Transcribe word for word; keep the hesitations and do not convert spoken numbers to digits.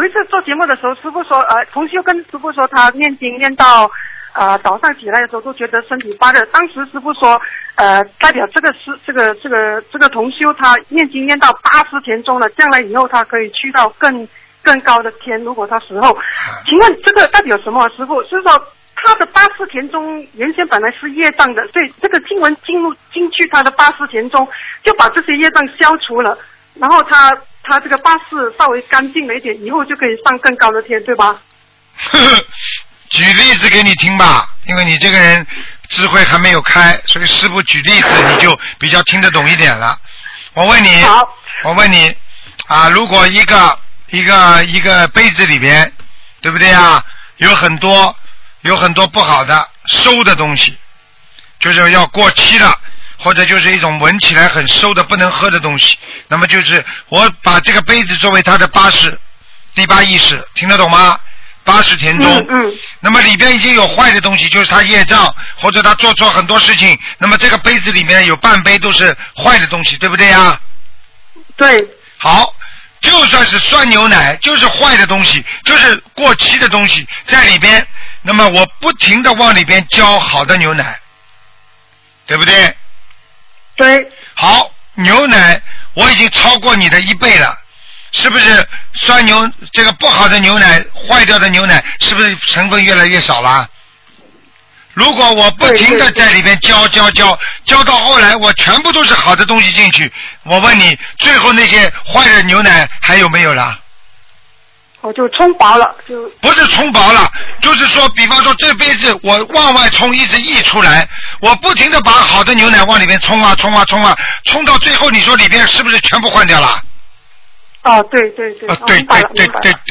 有一次做节目的时候，师傅说，呃，同修跟师傅说他念经念到，呃，早上起来的时候都觉得身体发热。当时师傅说，呃，代表这个是这个这个这个同修他念经念到八十天中了，将来以后他可以去到更更高的天。如果他死后，请问这个代表什么？师傅是说他的八识田中原先本来是业障的，所以这个经文进入进去他的八识田中，就把这些业障消除了，然后他他这个八识稍微干净了一点，以后就可以上更高的天，对吧？ 举例子给你听吧，因为你这个人智慧还没有开，所以师父举例子你就比较听得懂一点了。我问你，我问你啊，如果一个一个一个杯子里边，对不对啊？有很多有很多不好的馊的东西，就是要过期了，或者就是一种闻起来很馊的不能喝的东西。那么就是我把这个杯子作为它的八识第八意识，听得懂吗？八识田中， 嗯嗯， 那么里边已经有坏的东西，就是他业障，或者他做错很多事情，那么这个杯子里面有半杯都是坏的东西，对不对呀？ 对。 好，就算是酸牛奶，就是坏的东西，就是过期的东西在里边，那么我不停的往里边浇好的牛奶，对不对？ 对。 好，牛奶我已经超过你的一倍了。是不是酸牛这个不好的牛奶，坏掉的牛奶，是不是成分越来越少了？如果我不停的在里边浇浇浇浇到后来，我全部都是好的东西进去，我问你，最后那些坏的牛奶还有没有了？ 我就冲薄了，就不是冲薄了，就是说，比方说这杯子我往外冲，一直溢出来，我不停的把好的牛奶往里边冲啊冲啊冲啊，冲到最后，你说里边是不是全部换掉了？ 哦，对对对， 啊，对对对对